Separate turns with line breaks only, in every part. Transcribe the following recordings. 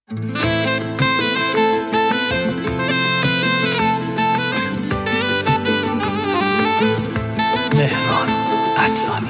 مهران اصلانی.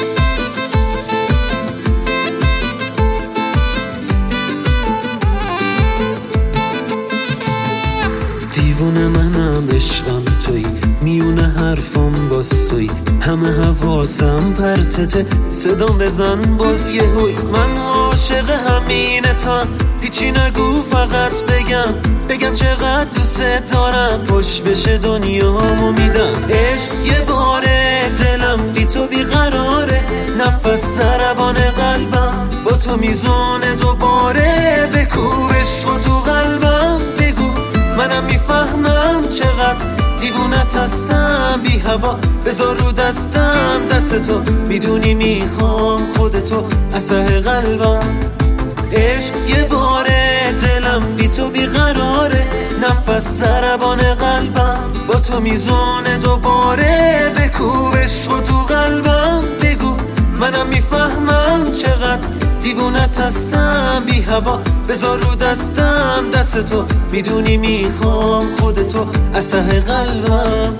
دیوونه منم، عشقم توی، میونه حرفم باز توی، همه حواسم پرتته، صدام بزن باز یه هوی. من عاشق همینتم، هیچی نگو فقط بگم چقدر دوست دارم، خوش بشه دنیامو میدم. عشق یه باره، دلم بی تو بیقراره، نفس ضربان قلبم با تو میزونه دوباره. بکوب عشق تو قلبم، بگو منم میفهمم چقدر دیوونت هستم. بی هوا بذار رو دستم، دست تو میدونی میخوام خودتو از ته قلبم. عشق یه باره، دلم بی تو بیقراره، نفس ضربان قلبم با تو میزونه دوباره. بکوب عشق تو قلبم، بگو منم میفهمم چقدر دیوونت هستم. بی هوا بذار رو دستم، دست تو میدونی میخوام خودتو از ته قلبم.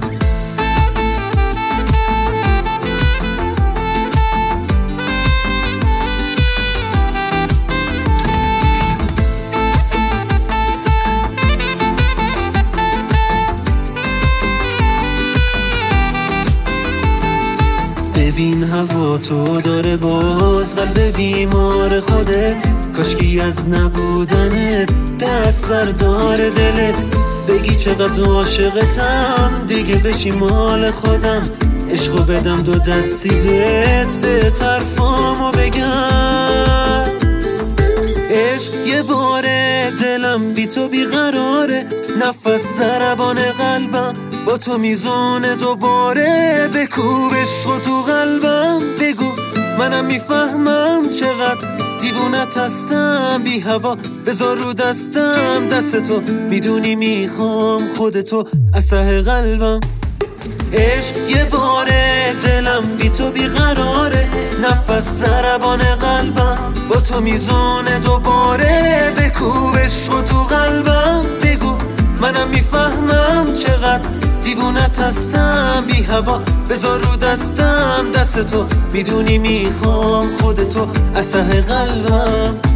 ببین هوا تو داره باز قلب بیمار خودت، کاشکی از نبودنت دست بردار دلت. بگی چقدر عاشقتم، دیگه بشی مال خودم، عشقو بدم دو دستی بهت، به طرفامو بگم. عشق یه باره، دلم بی تو بیقراره، نفس ضربان قلبم با تو میزونه دوباره. بکوب عشق تو قلبم، بگو منم میفهمم چقدر دیوونت هستم. بی هوا بذار رو دستم، دست تو میدونی میخوام خودتو از ته قلبم. عشق یه باره، دلم بی تو بیقراره، نفس ضربان قلبم با تو میزونه دوباره. بکوب عشق تو قلبم، بگو منم میفهمم چقدر دیوونت هستم. بی هوا بذار رو دستم، دست تو میدونی میخوام خودتو از ته قلبم.